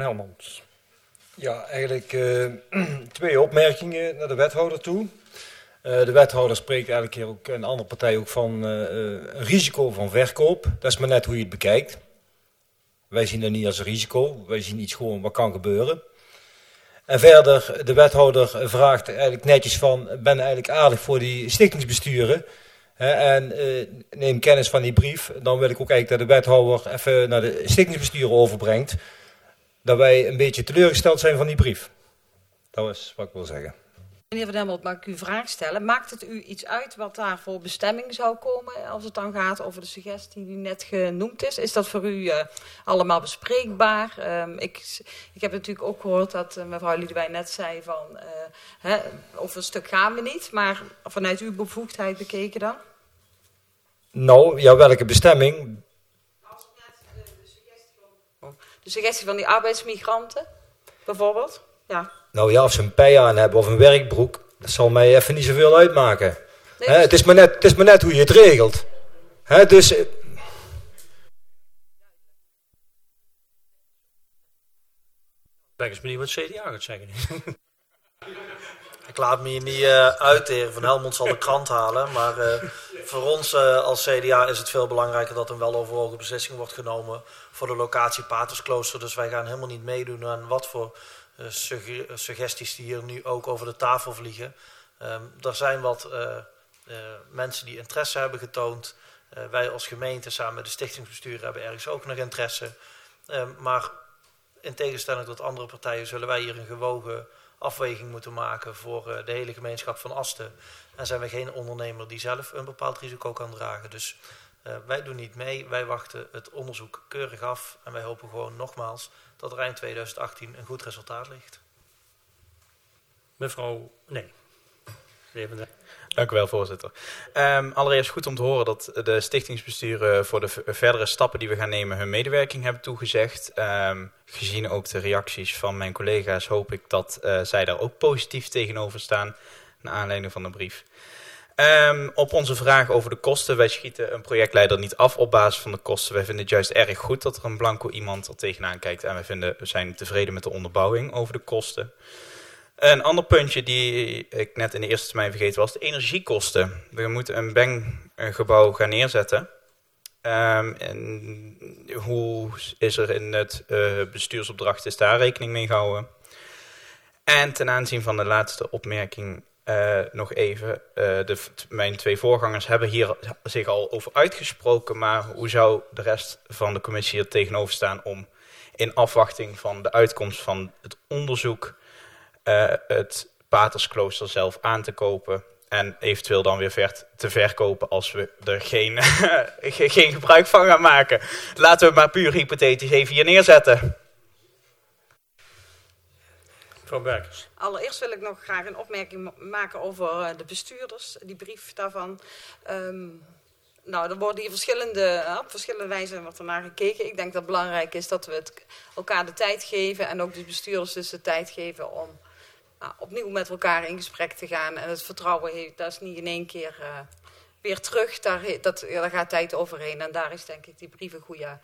Helmond. Ja, eigenlijk 2 opmerkingen naar de wethouder toe. De wethouder spreekt eigenlijk hier ook een andere partij ook van een risico van verkoop. Dat is maar net hoe je het bekijkt. Wij zien dat niet als een risico. Wij zien iets gewoon wat kan gebeuren. En verder, de wethouder vraagt eigenlijk netjes van, ben eigenlijk aardig voor die stichtingsbesturen. En neem kennis van die brief. Dan wil ik ook eigenlijk dat de wethouder even naar de stichtingsbesturen overbrengt. Dat wij een beetje teleurgesteld zijn van die brief. Dat is wat ik wil zeggen. Meneer Van Helmond, mag ik u een vraag stellen? Maakt het u iets uit wat daar voor bestemming zou komen als het dan gaat over de suggestie die net genoemd is? Is dat voor u allemaal bespreekbaar? Ik heb natuurlijk ook gehoord dat mevrouw Liedewij net zei van over een stuk gaan we niet, maar vanuit uw bevoegdheid bekeken dan? Nou, ja, welke bestemming? De suggestie van die arbeidsmigranten, bijvoorbeeld? Ja. Nou ja, of ze een pij aan hebben of een werkbroek, dat zal mij even niet zoveel uitmaken. Nee, dus het is maar net hoe je het regelt. Dus... Kijk eens meneer wat CDA gaat zeggen. Ik laat me hier niet uit, de heer Van Helmond zal de krant halen. Maar voor ons als CDA is het veel belangrijker dat een weloverwogen beslissing wordt genomen voor de locatie Patersklooster. Dus wij gaan helemaal niet meedoen aan wat voor suggesties die hier nu ook over de tafel vliegen. Er zijn wat mensen die interesse hebben getoond. Wij als gemeente samen met de stichtingsbestuur hebben ergens ook nog interesse. Maar in tegenstelling tot andere partijen zullen wij hier een gewogen afweging moeten maken voor de hele gemeenschap van Asten. En zijn we geen ondernemer die zelf een bepaald risico kan dragen. Dus wij doen niet mee. Wij wachten het onderzoek keurig af. En wij hopen gewoon nogmaals dat er eind 2018 een goed resultaat ligt. Mevrouw, nee. Dank u wel, voorzitter. Allereerst goed om te horen dat de stichtingsbesturen voor de verdere stappen die we gaan nemen hun medewerking hebben toegezegd. Gezien ook de reacties van mijn collega's hoop ik dat zij daar ook positief tegenover staan, naar aanleiding van de brief. Op onze vraag over de kosten, wij schieten een projectleider niet af op basis van de kosten. Wij vinden het juist erg goed dat er een blanco iemand er tegenaan kijkt en we zijn tevreden met de onderbouwing over de kosten. Een ander puntje die ik net in de eerste termijn vergeten was, de energiekosten. We moeten een BENG-gebouw gaan neerzetten. En hoe is er in het bestuursopdracht, is daar rekening mee gehouden? En ten aanzien van de laatste opmerking nog even. Mijn 2 voorgangers hebben hier zich al over uitgesproken, maar hoe zou de rest van de commissie er tegenover staan om in afwachting van de uitkomst van het onderzoek het Patersklooster zelf aan te kopen en eventueel dan weer te verkopen als we er geen gebruik van gaan maken. Laten we het maar puur hypothetisch even hier neerzetten. Mevrouw Berkers. Allereerst wil ik nog graag een opmerking maken over de bestuurders, die brief daarvan. Nou, er worden hier op verschillende wijzen wordt er naar gekeken. Ik denk dat het belangrijk is dat we elkaar de tijd geven en ook de bestuurders dus de tijd geven om opnieuw met elkaar in gesprek te gaan. En het vertrouwen dat is niet in één keer weer terug. Daar gaat tijd overheen. En daar is denk ik die brief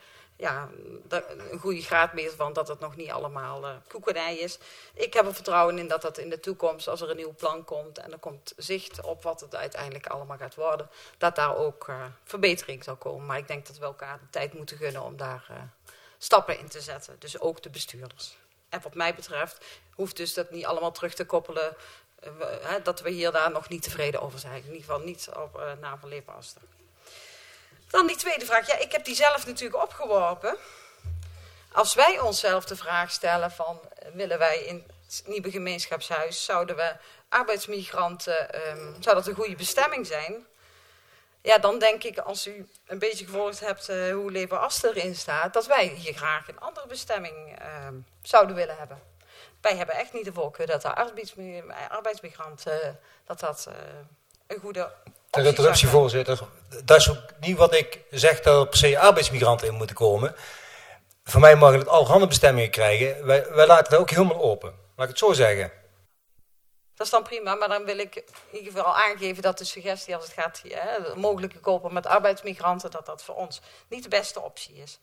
een goede graadmeter van dat het nog niet allemaal koekenij is. Ik heb er vertrouwen in dat dat in de toekomst, als er een nieuw plan komt en er komt zicht op wat het uiteindelijk allemaal gaat worden, dat daar ook verbetering zal komen. Maar ik denk dat we elkaar de tijd moeten gunnen om daar stappen in te zetten. Dus ook de bestuurders. En wat mij betreft hoeft dus dat niet allemaal terug te koppelen dat we daar nog niet tevreden over zijn. In ieder geval niet op naam van Leeuwarden. Dan die tweede vraag. Ja, ik heb die zelf natuurlijk opgeworpen. Als wij onszelf de vraag stellen van willen wij in het nieuwe gemeenschapshuis, zouden we arbeidsmigranten, zou dat een goede bestemming zijn? Ja, dan denk ik, als u een beetje gevolgd hebt hoe Leeuwarden erin staat, dat wij hier graag een andere bestemming zouden willen hebben. Wij hebben echt niet de voorkeur dat de arbeidsmigranten, dat een goede Ter interruptie, voorzitter. Dat is ook niet wat ik zeg dat er per se arbeidsmigranten in moeten komen. Voor mij mag het allerhande bestemmingen krijgen. Wij laten het ook helemaal open. Laat ik het zo zeggen. Dat is dan prima, maar dan wil ik in ieder geval aangeven dat de suggestie als het gaat mogelijke kopen met arbeidsmigranten, dat dat voor ons niet de beste optie is.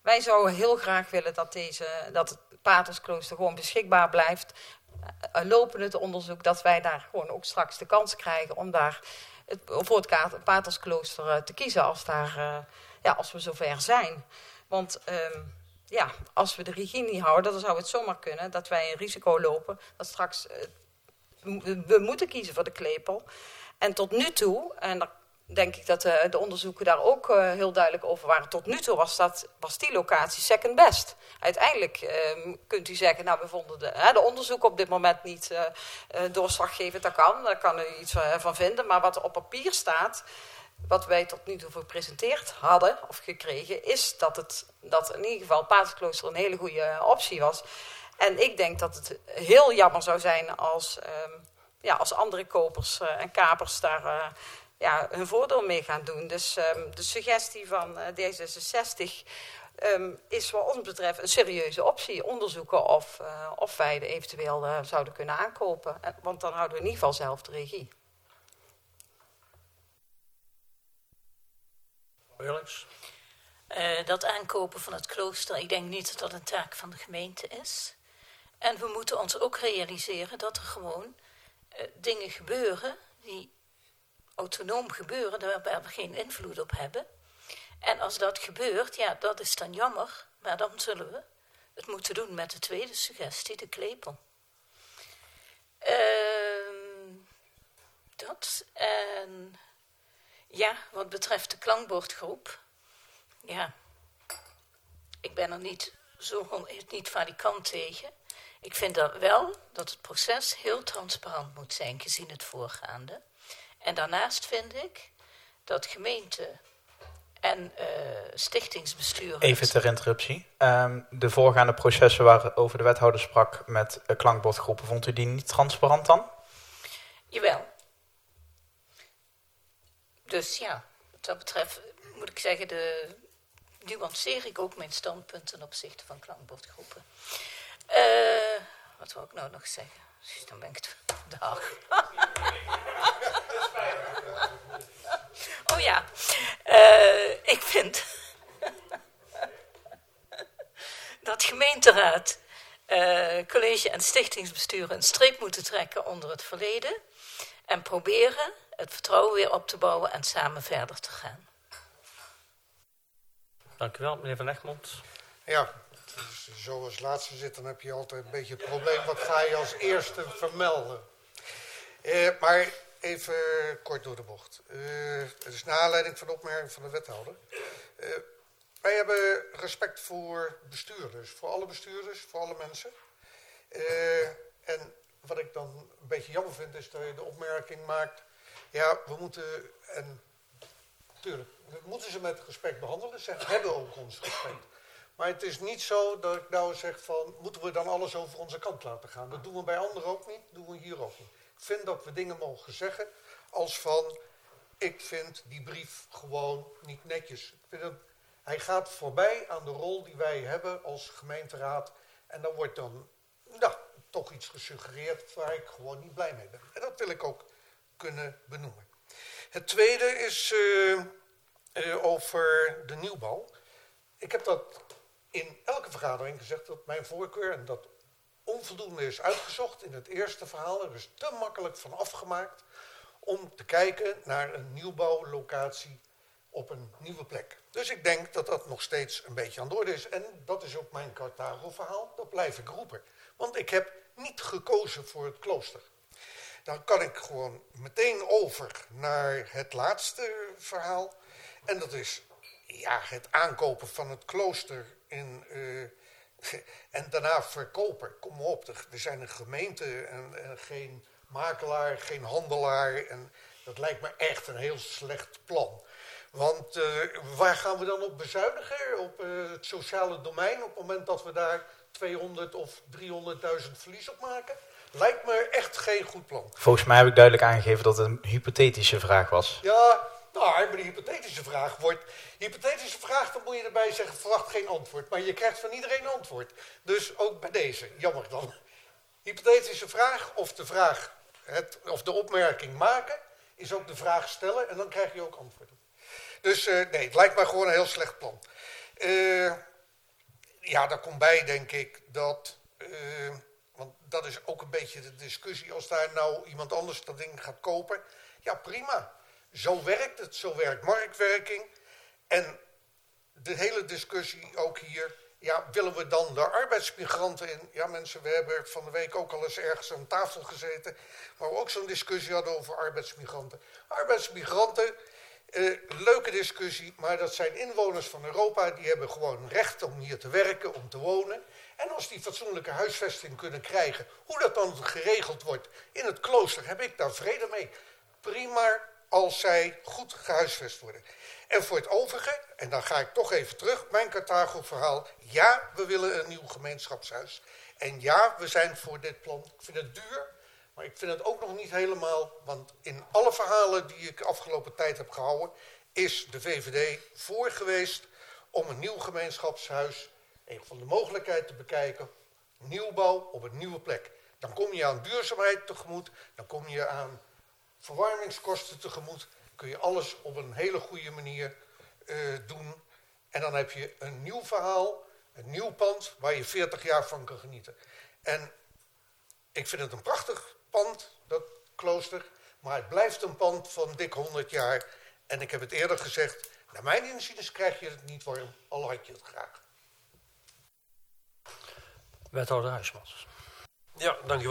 Wij zouden heel graag willen dat het Patersklooster gewoon beschikbaar blijft. Lopen het onderzoek, dat wij daar gewoon ook straks de kans krijgen om daar voor het Patersklooster te kiezen als we zover zijn. Want als we de regie niet houden, dan zou het zomaar kunnen dat wij een risico lopen dat straks we moeten kiezen voor de Klepel. En tot nu toe, en daar denk ik dat de onderzoeken daar ook heel duidelijk over waren. Tot nu toe was die locatie second best. Uiteindelijk kunt u zeggen, nou we vonden de onderzoeken op dit moment niet doorslaggevend. Daar kan u iets van vinden. Maar wat er op papier staat, wat wij tot nu toe gepresenteerd hadden of gekregen, is dat in ieder geval Patersklooster een hele goede optie was. En ik denk dat het heel jammer zou zijn als andere kopers en kapers daar hun voordeel mee gaan doen. Dus de suggestie van D66 is wat ons betreft een serieuze optie. Onderzoeken of wij er eventueel zouden kunnen aankopen. Want dan houden we in ieder geval zelf de regie. Dat aankopen van het klooster, ik denk niet dat dat een taak van de gemeente is. En we moeten ons ook realiseren dat er gewoon dingen gebeuren die autonoom gebeuren, waar we geen invloed op hebben. En als dat gebeurt, dat is dan jammer, maar dan zullen we het moeten doen met de tweede suggestie, de Klepel. Dat. En wat betreft de klankbordgroep, ik ben er niet valikant tegen. Ik vind wel dat het proces heel transparant moet zijn, gezien het voorgaande. En daarnaast vind ik dat gemeente en stichtingsbestuur... Even ter interruptie. De voorgaande processen waarover de wethouder sprak met klankbordgroepen, vond u die niet transparant dan? Jawel. Dus wat dat betreft moet ik zeggen, nuanceer ik ook mijn standpunten ten opzichte van klankbordgroepen. Wat wil ik nou nog zeggen? Dan ben ik het vandaag. Ik vind dat gemeenteraad, college en stichtingsbestuur een streep moeten trekken onder het verleden en proberen het vertrouwen weer op te bouwen en samen verder te gaan. Dank u wel, meneer Van Egmond. Ja, dus zo als laatste zit, dan heb je altijd een beetje het probleem, wat ga je als eerste vermelden? Maar even kort door de bocht. Het is naar aanleiding van de opmerking van de wethouder. Wij hebben respect voor bestuurders, voor alle mensen. En wat ik dan een beetje jammer vind, is dat je de opmerking maakt, we moeten, en natuurlijk, we moeten ze met respect behandelen. Ze hebben ook ons respect. Maar het is niet zo dat ik nou zeg van, moeten we dan alles over onze kant laten gaan? Dat doen we bij anderen ook niet, doen we hier ook niet. Ik vind dat we dingen mogen zeggen als van, ik vind die brief gewoon niet netjes. Ik vind dat, hij gaat voorbij aan de rol die wij hebben als gemeenteraad. En dan wordt dan toch iets gesuggereerd waar ik gewoon niet blij mee ben. En dat wil ik ook kunnen benoemen. Het tweede is over de nieuwbouw. Ik heb dat in elke vergadering gezegd, dat mijn voorkeur en dat onvoldoende is uitgezocht in het eerste verhaal. Er is te makkelijk van afgemaakt om te kijken naar een nieuwbouwlocatie op een nieuwe plek. Dus ik denk dat dat nog steeds een beetje aan de orde is. En dat is ook mijn Carthago-verhaal, dat blijf ik roepen. Want ik heb niet gekozen voor het klooster. Dan kan ik gewoon meteen over naar het laatste verhaal. En dat is het aankopen van het klooster en daarna verkopen. Kom op, er zijn een gemeente en geen makelaar, geen handelaar. En dat lijkt me echt een heel slecht plan. Want waar gaan we dan op bezuinigen? Op het sociale domein, op het moment dat we daar 200 of 300.000 verlies op maken? Lijkt me echt geen goed plan. Volgens mij heb ik duidelijk aangegeven dat het een hypothetische vraag was. Ja, maar de hypothetische vraag wordt... Hypothetische vraag, dan moet je erbij zeggen, verwacht geen antwoord. Maar je krijgt van iedereen een antwoord. Dus ook bij deze, jammer dan. Hypothetische vraag of of de opmerking maken, is ook de vraag stellen en dan krijg je ook antwoorden. Dus nee, het lijkt mij gewoon een heel slecht plan. ja, daar komt bij, denk ik, dat... want dat is ook een beetje de discussie. Als daar nou iemand anders dat ding gaat kopen... Ja, prima. Zo werkt het. Zo werkt marktwerking. En de hele discussie ook hier... Ja, willen we dan de arbeidsmigranten in? Ja, mensen, we hebben van de week ook al eens ergens aan tafel gezeten... waar we ook zo'n discussie hadden over arbeidsmigranten. Arbeidsmigranten, leuke discussie... maar dat zijn inwoners van Europa... die hebben gewoon recht om hier te werken, om te wonen... En als die fatsoenlijke huisvesting kunnen krijgen... hoe dat dan geregeld wordt in het klooster... heb ik daar vrede mee. Prima als zij goed gehuisvest worden. En voor het overige, en dan ga ik toch even terug... mijn Carthago-verhaal. Ja, we willen een nieuw gemeenschapshuis. En ja, we zijn voor dit plan. Ik vind het duur, maar ik vind het ook nog niet helemaal... want in alle verhalen die ik de afgelopen tijd heb gehouden... is de VVD voor geweest om een nieuw gemeenschapshuis... een van de mogelijkheden te bekijken, nieuwbouw op een nieuwe plek. Dan kom je aan duurzaamheid tegemoet, dan kom je aan verwarmingskosten tegemoet. Kun je alles op een hele goede manier doen. En dan heb je een nieuw verhaal, een nieuw pand waar je 40 jaar van kan genieten. En ik vind het een prachtig pand, dat klooster. Maar het blijft een pand van dik 100 jaar. En ik heb het eerder gezegd, naar mijn inziens krijg je het niet warm, al had je het graag. Wethouder Huismans. Ja, dankjewel.